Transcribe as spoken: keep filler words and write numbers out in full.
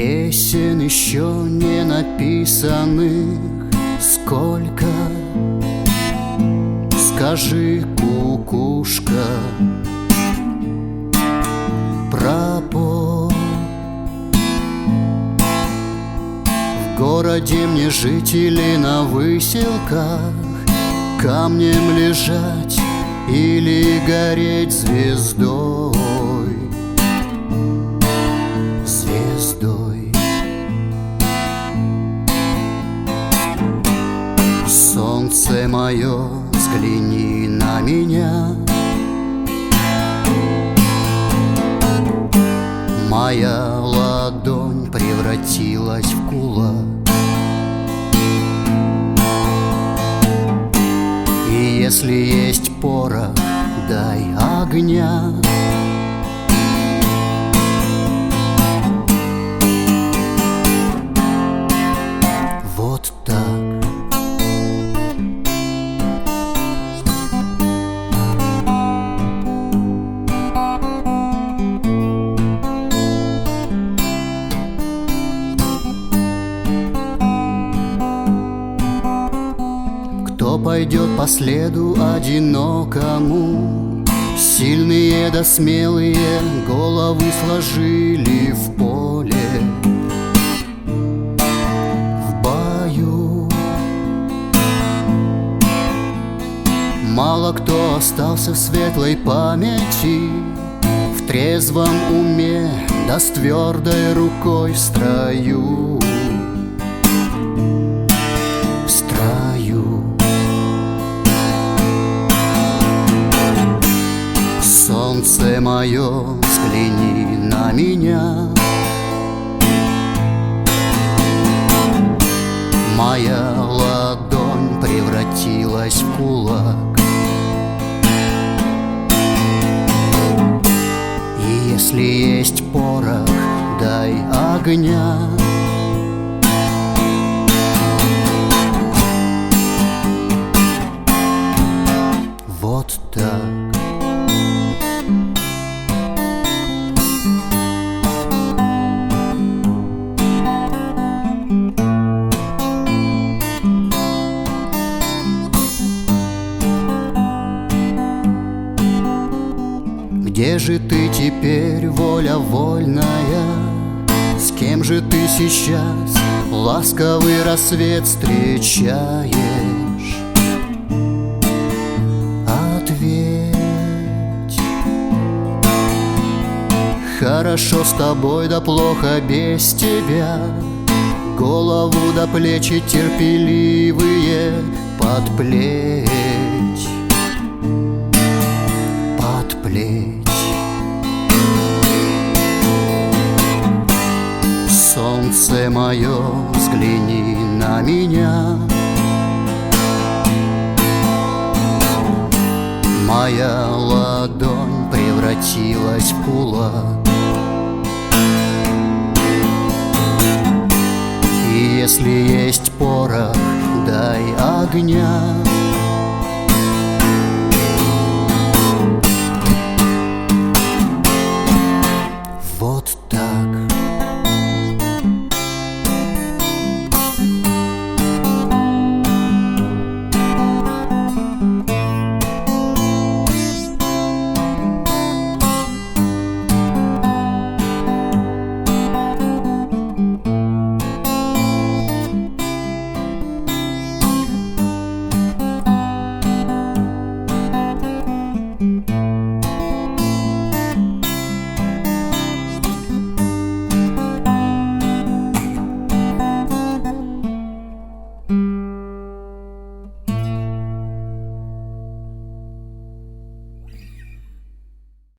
Песен еще не написанных сколько. Скажи, кукушка, пропой. В городе мне жить или на выселках, камнем лежать или гореть звездой. Звездой. Солнце мое, взгляни на меня. Моя ладонь превратилась в кулак. И если есть порох, дай огня. Вот так. Кто пойдет по следу одинокому? Сильные да смелые головы сложили в поле. В бою мало кто остался в светлой памяти, в трезвом уме да с твердой рукой в строю. В строю. Солнце мое, взгляни на меня. Моя ладонь превратилась в кулак. И если есть порох, дай огня. Вот так. Где же ты теперь, воля вольная? С кем же ты сейчас ласковый рассвет встречаешь? Ответь. Хорошо с тобой, да плохо без тебя. Голову до плечи терпеливые подплеть. Подплеть. Солнце мое, взгляни на меня. Моя ладонь превратилась в кулак. И если есть порох, дай огня.